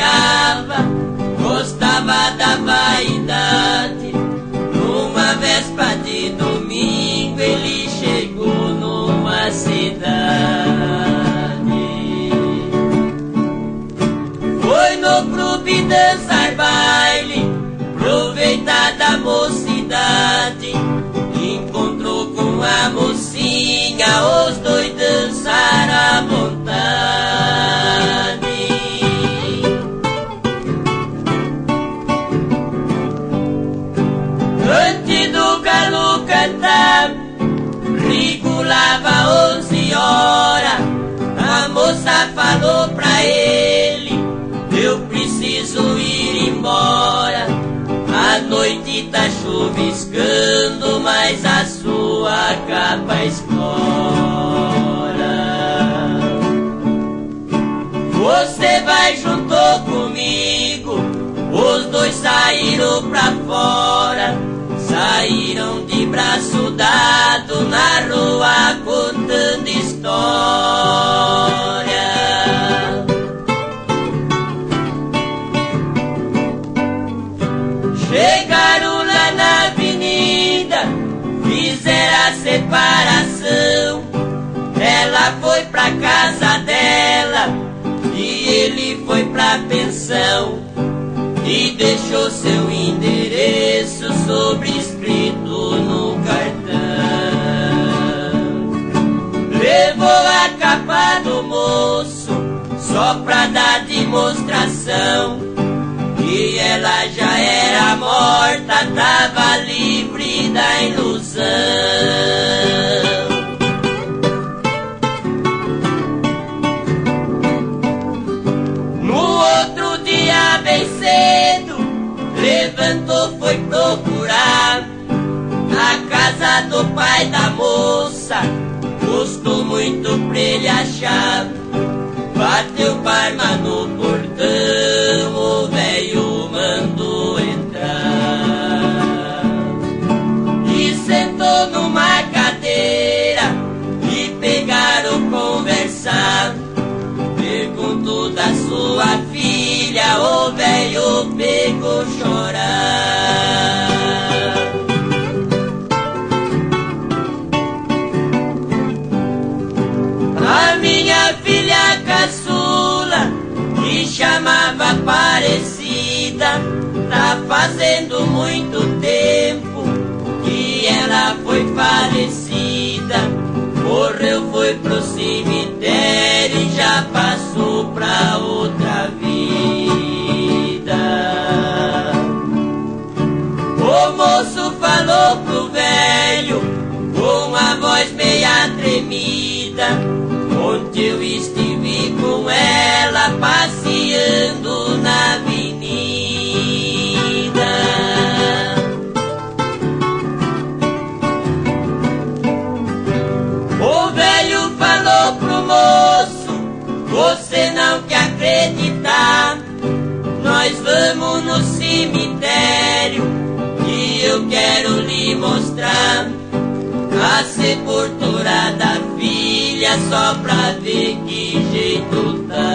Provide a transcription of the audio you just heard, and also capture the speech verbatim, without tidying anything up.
passeava, gostava da vaidade. Numa véspera de domingo ele chegou numa cidade. Foi no clube dançar baile, aproveitar da mocidade. Encontrou com a mocinha, os dois dançaram à vontade. Antes do galo cantar, regulava onze horas. A moça falou pra ele: eu preciso ir embora. A noite tá chuviscando, mas a sua capa escora. Você vai junto comigo. Os dois saíram pra fora, saíram de braço dado na rua contando história. Chegaram lá na avenida, fizeram a separação. Ela foi pra casa dela e ele foi pra pensão. E deixou seu endereço sobrescrito no cartão. Levou a capa do moço só pra dar demonstração. E ela já era morta, tava livre da ilusão. No outro dia bem cedo, levantou, foi procurar a casa do pai da moça. Custou muito pra ele achar. Bateu palma no portão, o velho mandou entrar. E sentou numa cadeira e pegaram conversar. Perguntou da sua filha, o velho pegou chorar. A minha filha caçula, que chamava Aparecida, tá fazendo muito tempo que ela foi falecida. Morreu, foi pro cemitério e já passou pra outra vida. O moço falou pro velho com a voz meia tremida: ontem eu estive com ela passeando na avenida. O velho falou pro moço: você não quer acreditar, nós vamos no cemitério e eu quero lhe mostrar a sepultura da filha, só pra ver que jeito tá.